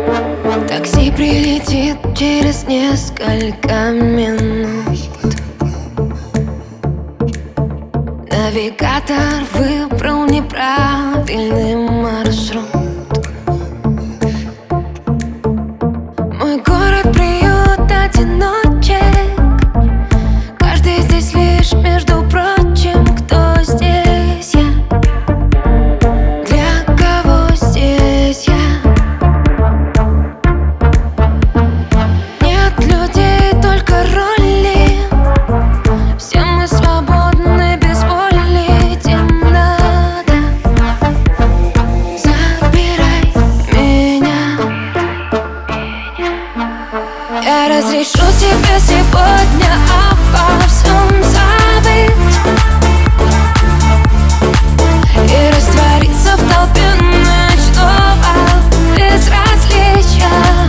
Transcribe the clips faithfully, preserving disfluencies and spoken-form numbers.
Такси прилетит через несколько минут. Навигатор выбрал неправильный маршрут. Мой город приют одиночек. Каждый здесь лишь между прочим. Кто здесь я? Для кого здесь я? Нет людей, только роли. Все мы свободны, без воли. Темнота, забирай меня. Я разрешу тебе сегодня обо всем забыть и раствориться в толпе ночного безразличия.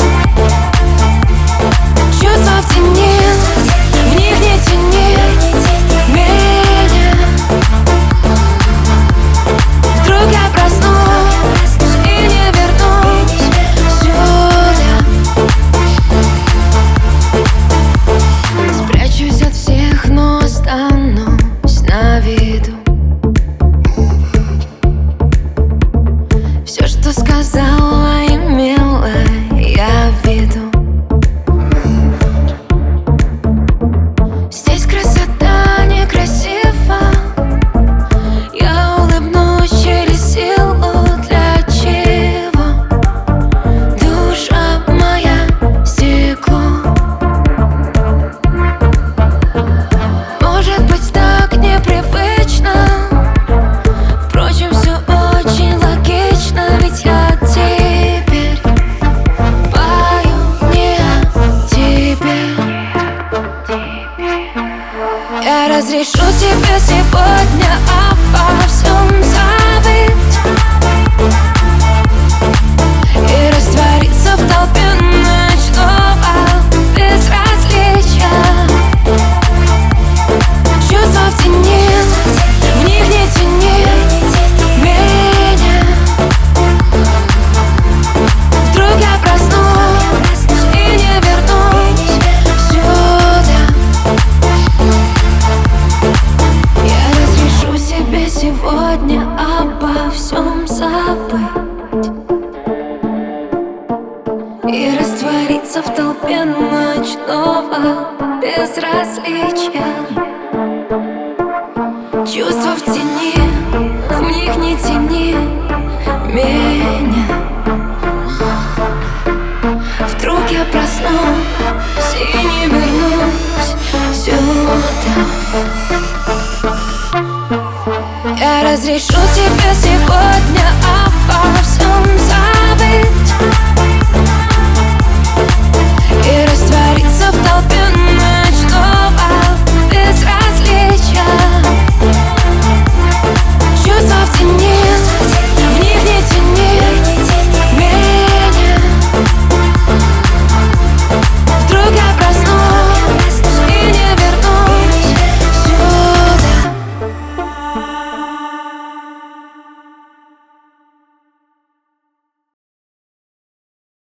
Чувства в тени, в них не тяни меня. Вдруг я проснусь и не вернусь сюда. Спрячусь от всех, но останусь на виду. Все, что сказала, имела я в виду. Здесь красота некрасива. Я улыбнусь через силу. Для чего душа моя стекло? Может быть, так непривычно. Впрочем, все очень логично. Ведь я теперь пою не о тебе. Я разрешу тебе сегодня обо всем забыть и раствориться в толпе ночного безразличия. Чувства в тени, в них не тяни меня. Вдруг я проснусь и не вернусь сюда. Я разрешу себе сегодня обо всем забыть и раствориться в толпе ночного безразличия. Чувства в тени, в них не тяни меня. Вдруг я проснусь и не вернусь сюда. Я разрешу тебе сегодня